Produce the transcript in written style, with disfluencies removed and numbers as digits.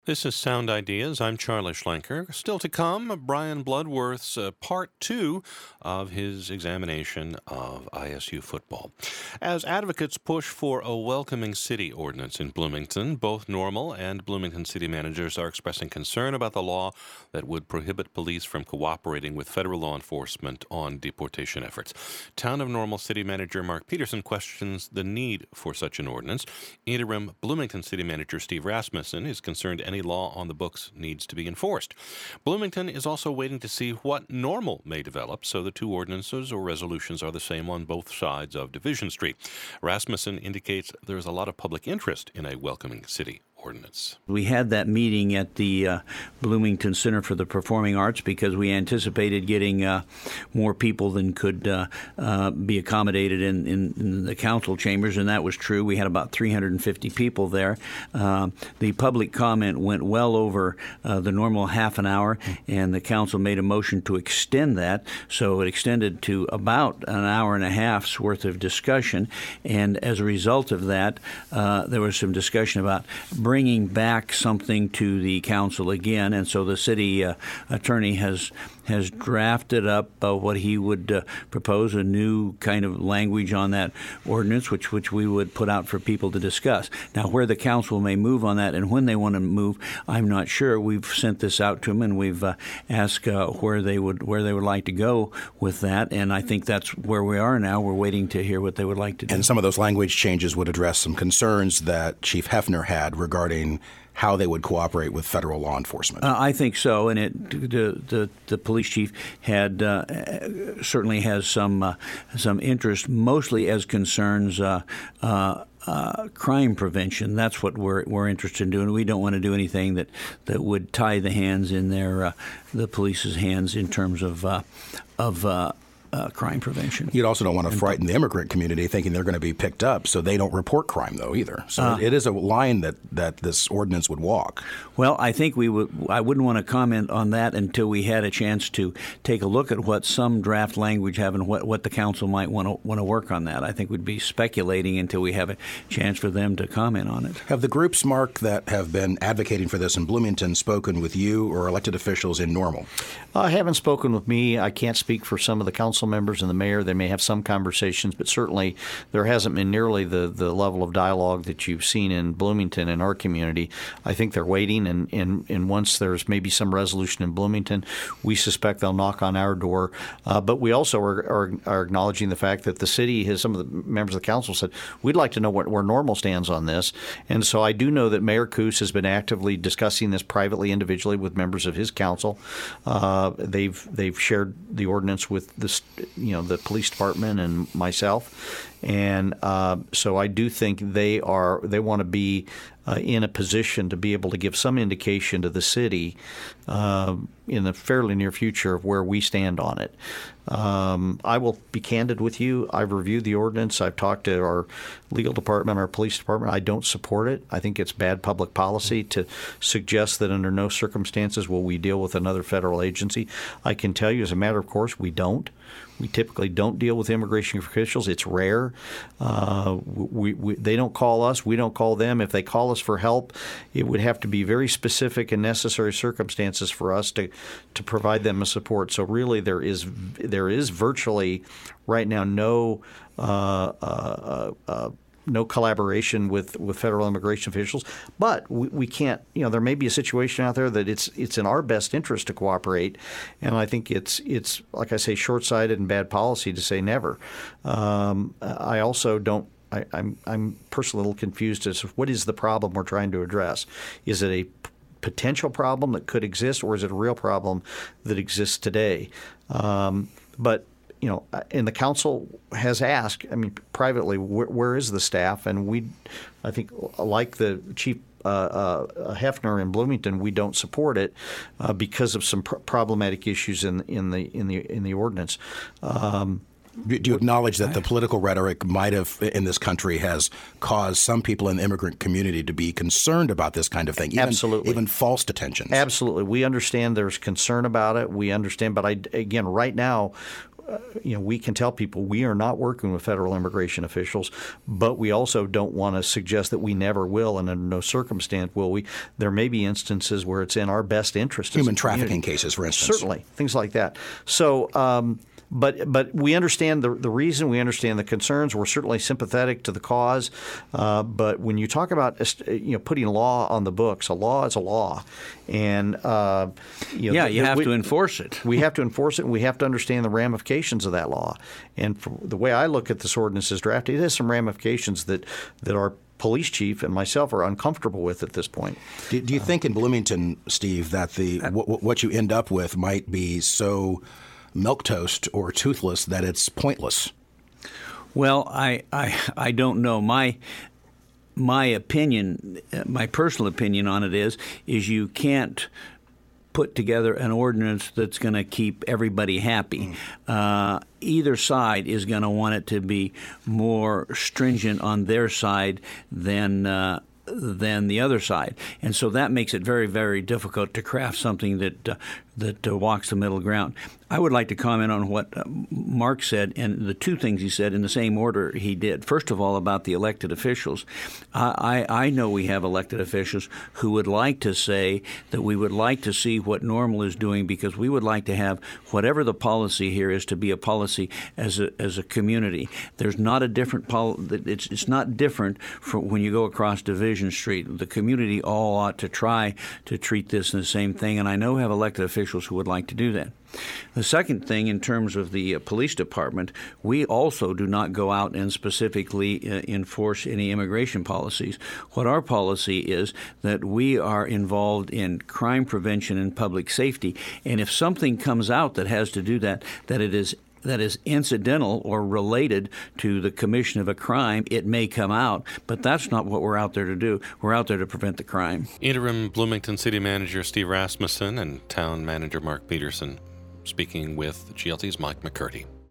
This is Sound Ideas. I'm Charlie Schlenker. Still to come, Brian Bloodworth's part two of his examination of ISU football. As advocates push for a welcoming city ordinance in Bloomington, both Normal and Bloomington city managers are expressing concern about the law that would prohibit police from cooperating with federal law enforcement on deportation efforts. Town of Normal city manager Mark Peterson questions the need for such an ordinance. Interim Bloomington city manager Steve Rasmussen is concerned any law on the books needs to be enforced. Bloomington is also waiting to see what Normal may develop, so the two ordinances or resolutions are the same on both sides of Division Street. Rasmussen indicates there is a lot of public interest in a welcoming city ordinance. We had that meeting at the Bloomington Center for the Performing Arts because we anticipated getting more people than could be accommodated in the council chambers, and that was true. We had about 350 people there. The public comment went well over the normal half an hour, and the council made a motion to extend that, so it extended to about an hour and a half's worth of discussion, and as a result of that, there was some discussion about bringing back something to the council again, and so the city attorney has drafted up what he would propose, a new kind of language on that ordinance, which we would put out for people to discuss. Now, where the council may move on that and when they want to move, I'm not sure. We've sent this out to them, and we've asked where they would like to go with that, and I think that's where we are now. We're waiting to hear what they would like to do. And some of those language changes would address some concerns that Chief Hefner had regarding how they would cooperate with federal law enforcement. I think so, and the police chief had certainly has some interest, mostly as concerns crime prevention. That's what we're interested in doing. We don't want to do anything that would tie the hands in the police's hands in terms of crime prevention. You also don't want to frighten the immigrant community thinking they're going to be picked up, so they don't report crime, though, either. So it is a line that this ordinance would walk. Well, I think I wouldn't want to comment on that until we had a chance to take a look at what some draft language have and what the council might want to work on that. I think we'd be speculating until we have a chance for them to comment on it. Have the groups, Mark, that have been advocating for this in Bloomington spoken with you or elected officials in Normal? Haven't spoken with me. I can't speak for some of the council members and the mayor. They may have some conversations, but certainly there hasn't been nearly the level of dialogue that you've seen in Bloomington in our community. I think they're waiting, and once there's maybe some resolution in Bloomington, we suspect they'll knock on our door. But we also are acknowledging the fact that the city has, some of the members of the council said, we'd like to know where Normal stands on this. And so I do know that Mayor Coos has been actively discussing this privately, individually with members of his council. They've shared the ordinance with the police department and myself, and so I do think they want to be in a position to be able to give some indication to the city in the fairly near future of where we stand on it. I will be candid with you. I've reviewed the ordinance. I've talked to our legal department, our police department. I don't support it. I think it's bad public policy to suggest that under no circumstances will we deal with another federal agency. I can tell you as a matter of course we don't. We typically don't deal with immigration officials. It's rare. They don't call us. We don't call them. If they call us for help, it would have to be very specific and necessary circumstances for us to provide them a support. So really there is virtually right now no collaboration with federal immigration officials, but we can't. There may be a situation out there that it's in our best interest to cooperate, and I think it's like I say, short-sighted and bad policy to say never. I also don't. I'm personally a little confused as to what is the problem we're trying to address. Is it a potential problem that could exist, or is it a real problem that exists today? But and the council has asked, privately, where is the staff? And I think, like the chief Hefner in Bloomington, we don't support it because of some problematic issues in the ordinance. Do you acknowledge that the political rhetoric might have in this country has caused some people in the immigrant community to be concerned about this kind of thing? Absolutely. Even false detentions. Absolutely. We understand there's concern about it. We understand. But right now, we can tell people we are not working with federal immigration officials, but we also don't want to suggest that we never will, and under no circumstance will we. There may be instances where it's in our best interest. Human trafficking cases, for instance. Certainly, things like that. So, but we understand the reason. We understand the concerns. We're certainly sympathetic to the cause. But when you talk about putting law on the books, a law is a law, and you have to enforce it. We have to enforce it, and we have to understand the ramifications of that law. And the way I look at this ordinance as drafted, it has some ramifications that our police chief and myself are uncomfortable with at this point. Do you think in Bloomington, Steve, that what you end up with might be so milquetoast or toothless that it's pointless? Well, I don't know. My opinion, my personal opinion on it is you can't put together an ordinance that's going to keep everybody happy. Either side is going to want it to be more stringent on their side than the other side, and so that makes it very, very difficult to craft something that walks the middle ground. I would like to comment on what Mark said, and the two things he said in the same order he did. First of all, about the elected officials. I know we have elected officials who would like to say that we would like to see what Normal is doing, because we would like to have whatever the policy here is to be a policy as a community. There's not a different it's not different from when you go across Division Street. The community all ought to try to treat this in the same thing, and I know we have elected officials who would like to do that. The second thing, in terms of the police department, we also do not go out and specifically enforce any immigration policies. What our policy is that we are involved in crime prevention and public safety, and if something comes out that has to do that is incidental or related to the commission of a crime, it may come out, but that's not what we're out there to do. We're out there to prevent the crime. Interim Bloomington City Manager Steve Rasmussen and Town Manager Mark Peterson speaking with GLT's Mike McCurdy.